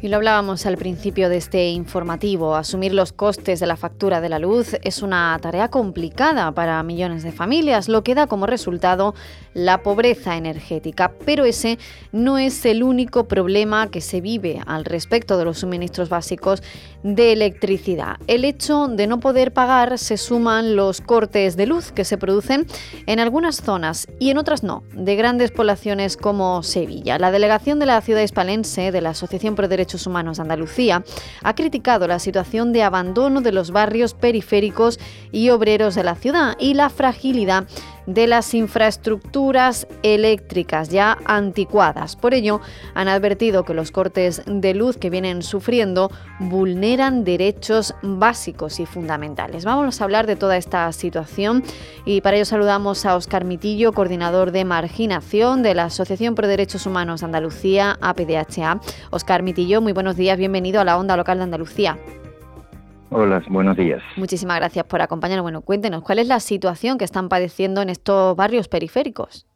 Y lo hablábamos al principio de este informativo. Asumir los costes de la factura de la luz es una tarea complicada para millones de familias, lo que da como resultado la pobreza energética. Pero ese no es el único problema que se vive al respecto de los suministros básicos de electricidad. El hecho de no poder pagar se suman los cortes de luz que se producen en algunas zonas y en otras no, de grandes poblaciones como Sevilla. La delegación de la ciudad hispalense de la Asociación Pro Derechos Humanos de Andalucía ha criticado la situación de abandono de los barrios periféricos y obreros de la ciudad y la fragilidad de las infraestructuras eléctricas ya anticuadas. Por ello, han advertido que los cortes de luz que vienen sufriendo vulneran derechos básicos y fundamentales. Vamos a hablar de toda esta situación y para ello saludamos a Óscar Mitillo, coordinador de marginación de la Asociación Pro Derechos Humanos de Andalucía, APDHA. Óscar Mitillo, muy buenos días, bienvenido a la Onda Local de Andalucía. Hola, buenos días. Muchísimas gracias por acompañarnos. Bueno, cuéntenos, ¿cuál es la situación que están padeciendo en estos barrios periféricos?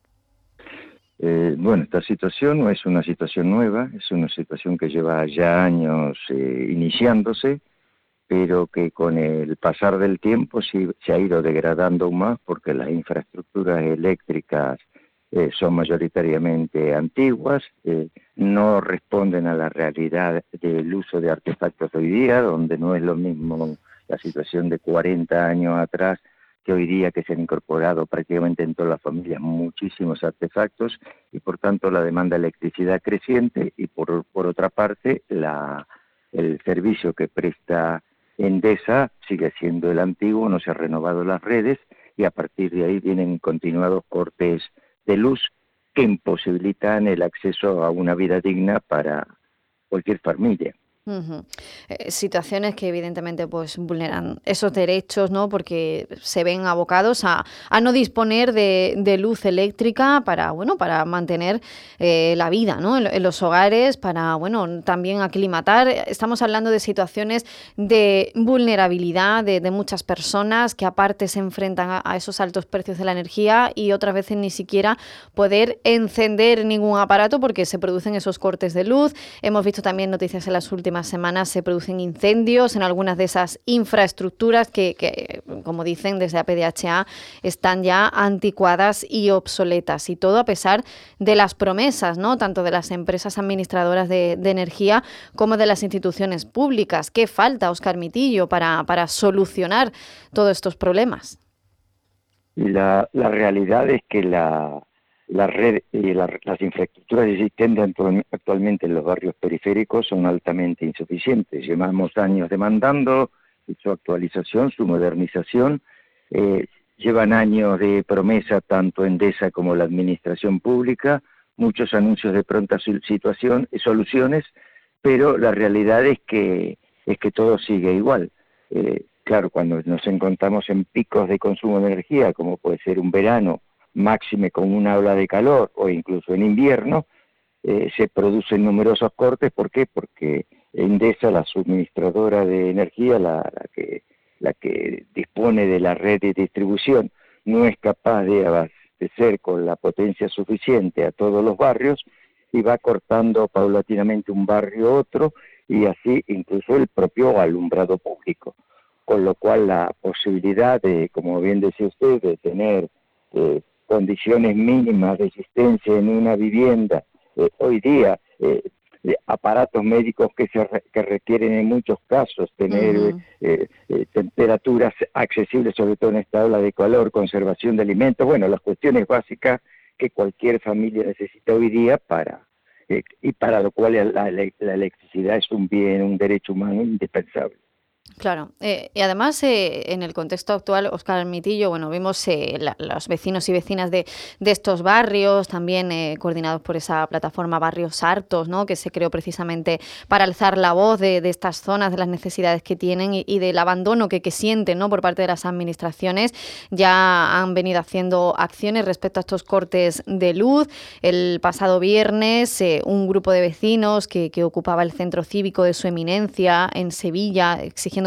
Esta situación no es una situación nueva, es una situación que lleva ya años iniciándose, pero que con el pasar del tiempo sí se ha ido degradando aún más porque las infraestructuras eléctricas son mayoritariamente antiguas, no responden a la realidad del uso de artefactos hoy día, donde no es lo mismo la situación de 40 años atrás que hoy día, que se han incorporado prácticamente en todas las familias muchísimos artefactos y por tanto la demanda de electricidad creciente y por otra parte el servicio que presta Endesa sigue siendo el antiguo, no se han renovado las redes y a partir de ahí vienen continuados cortes de luz que imposibilitan el acceso a una vida digna para cualquier familia. Situaciones que evidentemente pues vulneran esos derechos, ¿no? Porque se ven abocados a no disponer de luz eléctrica para mantener la vida, ¿no? En los hogares, para también aclimatar. Estamos hablando de situaciones de vulnerabilidad de muchas personas que aparte se enfrentan a esos altos precios de la energía y otras veces ni siquiera poder encender ningún aparato porque se producen esos cortes de luz. Hemos visto también noticias en las últimas semanas, se producen incendios en algunas de esas infraestructuras que, como dicen desde APDHA, están ya anticuadas y obsoletas. Y todo a pesar de las promesas, ¿no? Tanto de las empresas administradoras de energía como de las instituciones públicas. ¿Qué falta, Óscar Mitillo, para solucionar todos estos problemas? La realidad es que la red y las infraestructuras existentes actualmente en los barrios periféricos son altamente insuficientes. Llevamos años demandando su actualización, su modernización. Llevan años de promesa tanto Endesa como la administración pública, muchos anuncios de pronta soluciones, pero la realidad es que todo sigue igual. Claro, cuando nos encontramos en picos de consumo de energía, como puede ser un verano, máxime con una ola de calor o incluso en invierno, se producen numerosos cortes. ¿Por qué? Porque Endesa, la suministradora de energía, la que dispone de la red de distribución, no es capaz de abastecer con la potencia suficiente a todos los barrios y va cortando paulatinamente un barrio a otro y así incluso el propio alumbrado público. Con lo cual la posibilidad de, como bien decía usted, de tener condiciones mínimas de existencia en una vivienda, hoy día aparatos médicos que requieren en muchos casos tener temperaturas accesibles, sobre todo en esta ola de calor, conservación de alimentos, las cuestiones básicas que cualquier familia necesita hoy día y para lo cual la electricidad es un bien, un derecho humano indispensable. Claro, y además en el contexto actual, Óscar Mitillo, vimos los vecinos y vecinas de estos barrios, también coordinados por esa plataforma Barrios Hartos, ¿no? Que se creó precisamente para alzar la voz de estas zonas, de las necesidades que tienen y del abandono que sienten, ¿no? Por parte de las administraciones. Ya han venido haciendo acciones respecto a estos cortes de luz. El pasado viernes, un grupo de vecinos que ocupaba el centro cívico de su eminencia en Sevilla, exigiendo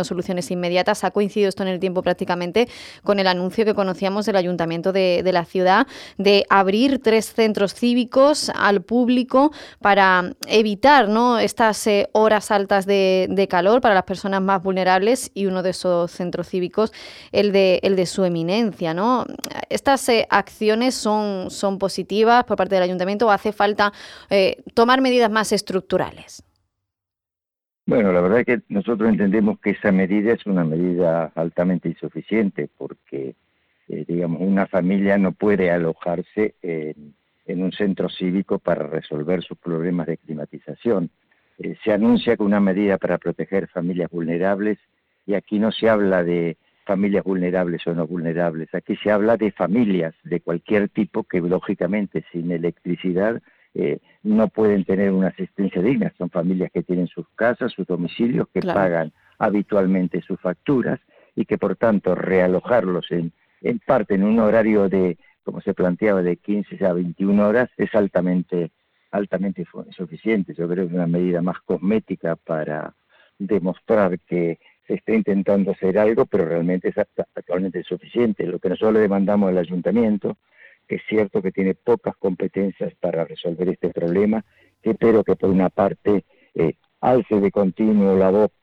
buscando soluciones inmediatas. Ha coincidido esto en el tiempo prácticamente con el anuncio que conocíamos del Ayuntamiento de la ciudad de abrir 3 centros cívicos al público para evitar, ¿no?, estas horas altas de calor para las personas más vulnerables, y uno de esos centros cívicos, el de su eminencia, ¿no? ¿Estas acciones son positivas por parte del Ayuntamiento o hace falta tomar medidas más estructurales? Bueno, la verdad es que nosotros entendemos que esa medida es una medida altamente insuficiente porque, digamos, una familia no puede alojarse en un centro cívico para resolver sus problemas de climatización. Se anuncia que una medida para proteger familias vulnerables, y aquí no se habla de familias vulnerables o no vulnerables, aquí se habla de familias de cualquier tipo que lógicamente sin electricidad no pueden tener una asistencia digna. Son familias que tienen sus casas, sus domicilios, que Claro. pagan habitualmente sus facturas y que por tanto realojarlos en parte en un horario de, como se planteaba, de 15 a 21 horas es altamente insuficiente. Yo creo que es una medida más cosmética para demostrar que se está intentando hacer algo, pero realmente es actualmente insuficiente. Lo que nosotros le demandamos al ayuntamiento, que es cierto que tiene pocas competencias para resolver este problema, que espero que por una parte alce de continuo la voz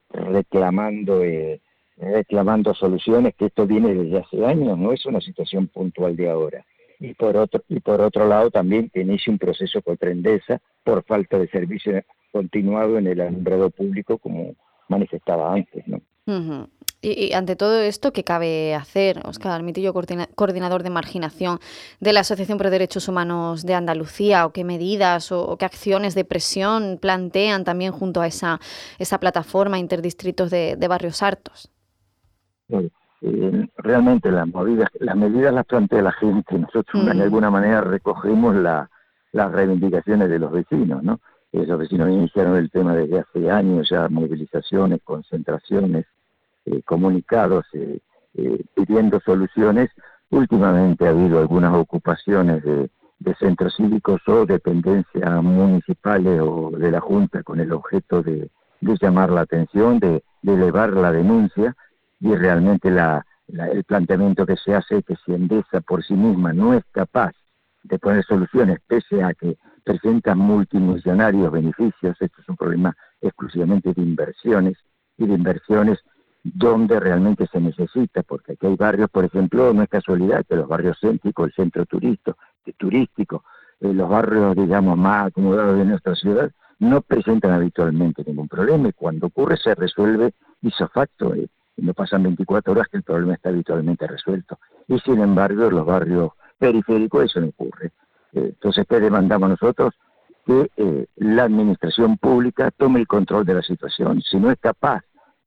reclamando soluciones, que esto viene desde hace años, no es una situación puntual de ahora. Y por otro lado también que inicie un proceso contra Endesa por falta de servicio continuado en el alumbrado público, como manifestaba antes, ¿no? Ujú. Y ante todo esto, ¿qué cabe hacer? Óscar Mitillo, coordinador de marginación de la Asociación por Derechos Humanos de Andalucía, ¿o qué medidas o qué acciones de presión plantean también junto a esa plataforma Interdistritos de Barrios Hartos? Bueno, realmente las medidas las plantea la gente. Nosotros de alguna manera recogemos las reivindicaciones de los vecinos, ¿no? Los vecinos iniciaron el tema desde hace años, ya movilizaciones, concentraciones, comunicados pidiendo soluciones. Últimamente ha habido algunas ocupaciones de centros cívicos o dependencias municipales o de la Junta con el objeto de llamar la atención, de elevar la denuncia, y realmente el planteamiento que se hace es que si Endesa por sí misma no es capaz de poner soluciones, pese a que presenta multimillonarios beneficios, esto es un problema exclusivamente de inversiones, y de inversiones donde realmente se necesita, porque aquí hay barrios, por ejemplo, no es casualidad que los barrios céntricos, el centro turístico, los barrios, digamos, más acomodados de nuestra ciudad, no presentan habitualmente ningún problema, y cuando ocurre se resuelve ipso facto, no pasan 24 horas que el problema está habitualmente resuelto. Y sin embargo, en los barrios periféricos eso no ocurre. Entonces, ¿qué demandamos nosotros? Que la administración pública tome el control de la situación. Si no es capaz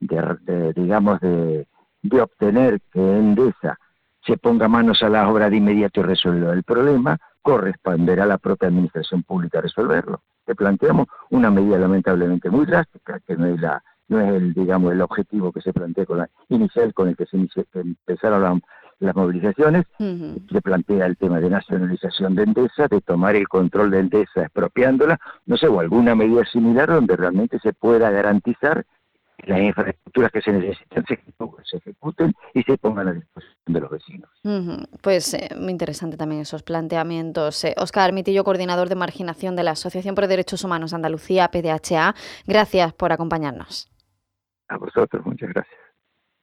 de obtener que Endesa se ponga manos a la obra de inmediato y resuelva el problema, corresponderá a la propia administración pública resolverlo. Te planteamos una medida lamentablemente muy drástica, que no es el objetivo que se plantea inicial con el que empezaron las movilizaciones. Se plantea el tema de nacionalización de Endesa, de tomar el control de Endesa expropiándola, no sé, o alguna medida similar donde realmente se pueda garantizar las infraestructuras que se necesitan se ejecuten y se pongan a disposición de los vecinos. Pues muy interesante también esos planteamientos. Óscar Mitillo, coordinador de marginación de la Asociación por Derechos Humanos de Andalucía, PDHA, gracias por acompañarnos. A vosotros, muchas gracias.